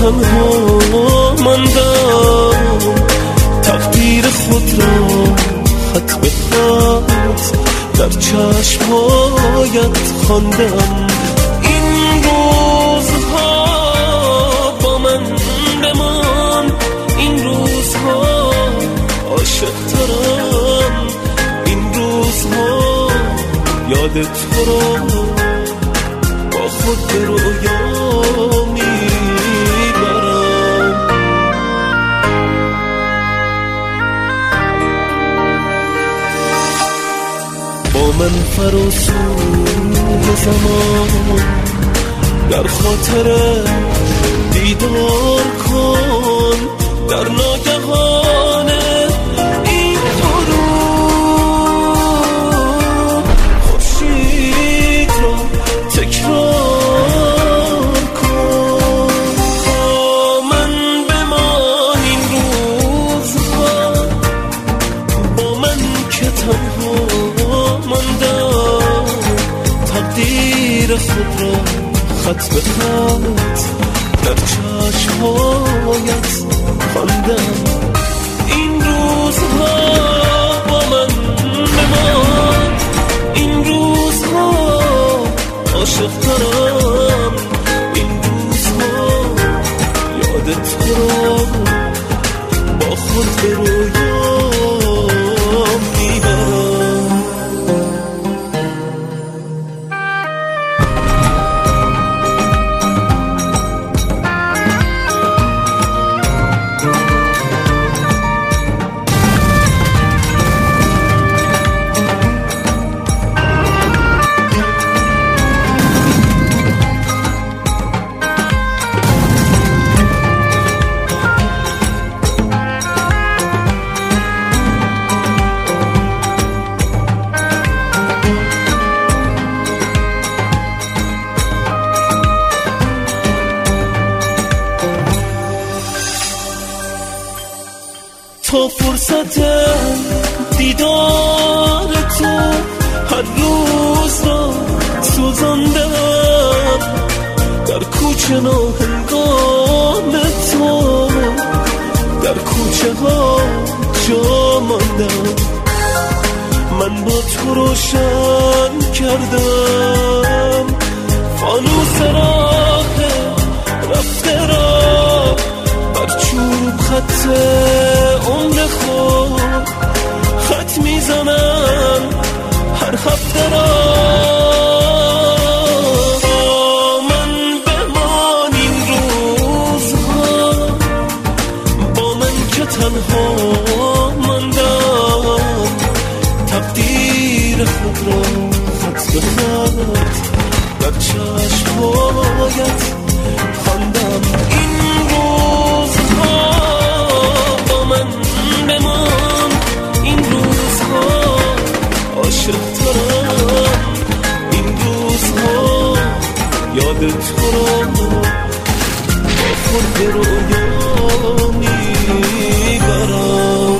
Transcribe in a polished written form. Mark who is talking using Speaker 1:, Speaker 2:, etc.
Speaker 1: تنها ماندم، تقدیر خود را خط به خط در چشمهایت خواندم. این روزها با من بمان، این روزها عاشق ترم، این روزها یاد تو را با خود به رویا میبرم. با من فراسوی زمان در خاطر دیدار کن، در ناگهان این غروب خورشید را تکرار کن. با من بمان این روزها، با من که تنها ماندم، تقدیر خود را خط به خط در چشمهایت خواندم. این روزها با من بمان، این روزها عاشق ترم، این روزها یاد تو را با خود به رویا میبرم. تا فرصت دیدار تو هر روز را سوزاندم، در کوچه ناهنگام تو در کوچه ها جا ماندم. من با تو روشن کردم فانوس راه رفته را، بر چوب خط عمر خود خط میزنم هر هفته را. با من بمان این روزها، با من که تنها ماندم، تقدیر خود را خط به خط در چشمهایت خواندم. این روزها با من بمان، این روزها عاشق ترم، این روزها یاد تو را با خود به رویا میبرم.